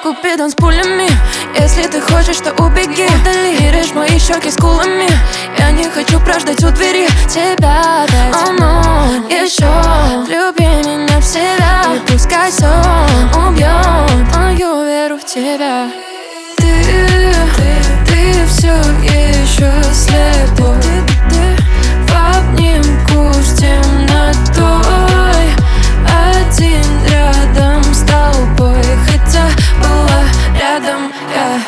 Купидон с пулями. Если ты хочешь, то убеги, удали и режь мои щеки скулами. Я не хочу прождать у двери тебя опять. О, но еще люби меня в себя. И пускай сон убьет мою веру в тебя. Ты все еще слепой. В обнимку с темнотой. Один рядом с толпой, хотя была рядом я.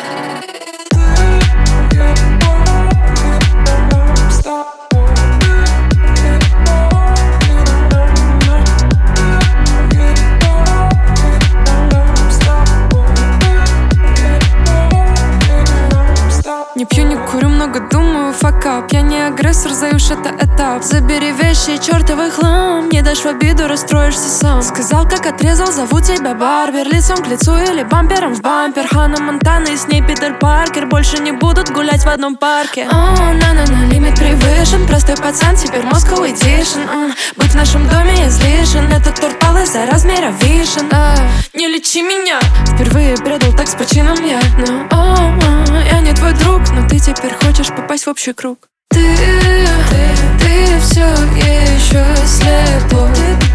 Не пью, не курю, много думаю, факап. Я не агрессор, заюш, это этап. Забери вещи, чертовый хлам. Не дашь в обиду, расстроишься сам. Сказал, как отрезал, зову тебя Барбер. Лицом к лицу или бампером в бампер. Ханна Монтана и с ней Питер Паркер больше не будут гулять в одном парке. На-на-на, лимит превышен. Простой пацан, теперь Moscow Edition. Быть в нашем доме излишен. Этот торт пал из-за размера вишен. Не лечи меня. Впервые предал так с почином я. Я не твой друг, но ты теперь хочешь попасть в общий круг. Ты все еще слепой.